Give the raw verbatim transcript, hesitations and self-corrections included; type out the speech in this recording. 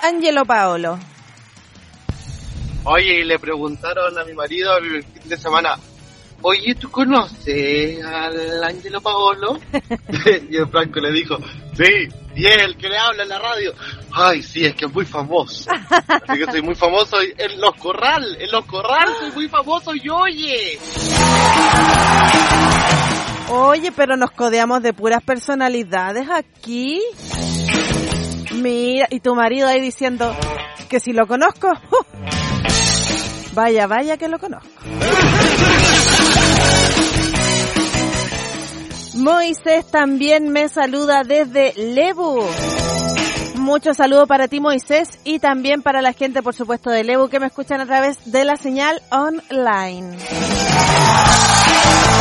Ángelo Paolo. Oye, y le preguntaron a mi marido el fin de semana, oye, ¿tú conoces al Ángelo Paolo? Y el Franco le dijo, sí, y es el que le habla en la radio. Ay, sí, es que es muy famoso. Así que soy muy famoso en Los Corral, en Los Corral soy muy famoso y oye. Oye, pero nos codeamos de puras personalidades aquí. Mira, y tu marido ahí diciendo que si lo conozco. Uh, vaya, vaya que lo conozco. Moisés también me saluda desde Lebu. Mucho saludo para ti, Moisés, y también para la gente, por supuesto, de Lebu que me escuchan a través de la señal online.